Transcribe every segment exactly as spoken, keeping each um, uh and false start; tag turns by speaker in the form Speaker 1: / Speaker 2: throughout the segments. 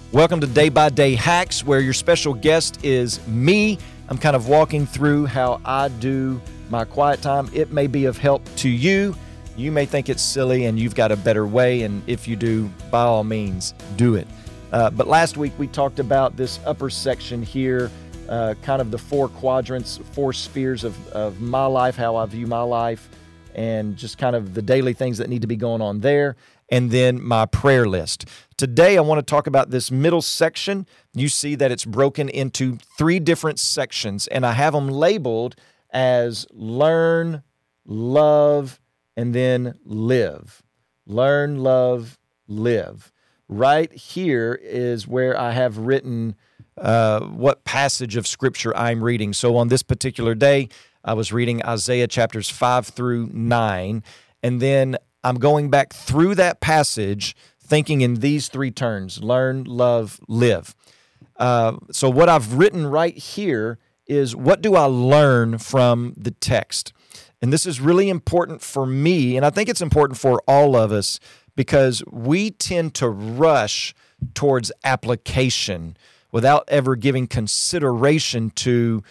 Speaker 1: Welcome to Day by Day Hacks, where your special guest is me. I'm kind of walking through how I do my quiet time. It may be of help to you. You may think it's silly and you've got a better way, and if you do, by all means, do it. Uh, but last week we talked about this upper section here, uh, kind of the four quadrants, four spheres of, of my life, how I view my life, and just kind of the daily things that need to be going on there, and then my prayer list. Today, I want to talk about this middle section. You see that it's broken into three different sections, and I have them labeled as learn, love, and then live. Learn, love, live. Right here is where I have written uh, what passage of Scripture I'm reading. So on this particular day, I was reading Isaiah chapters five through nine, and then I'm going back through that passage thinking in these three terms: learn, love, live. Uh, so what I've written right here is, what do I learn from the text? And this is really important for me, and I think it's important for all of us, because we tend to rush towards application without ever giving consideration to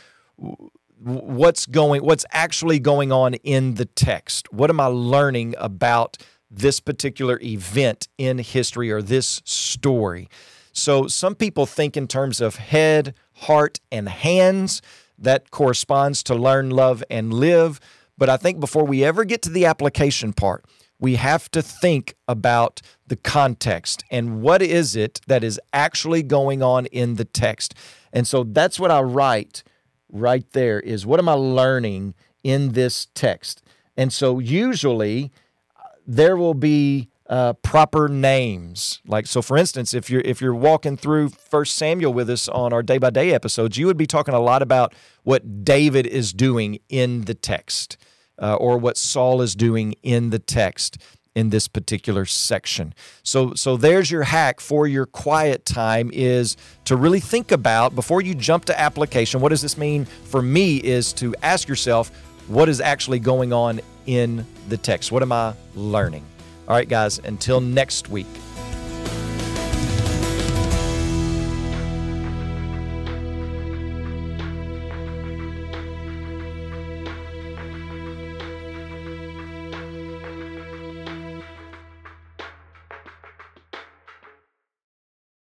Speaker 1: what's going, what's actually going on in the text. What am I learning about this particular event in history or this story? So some people think in terms of head, heart, and hands. That corresponds to learn, love, and live. But I think before we ever get to the application part, we have to think about the context and what is it that is actually going on in the text. And so that's what I write right there, is what am I learning in this text? And so usually there will be uh, proper names. Like, so for instance, if you're if you're walking through First Samuel with us on our day-by-day episodes, you would be talking a lot about what David is doing in the text, uh, or what Saul is doing in the text in this particular section. So so there's your hack for your quiet time, is to really think about, before you jump to application, what does this mean for me, is to ask yourself, what is actually going on in the text? What am I learning? All right, guys, until next week.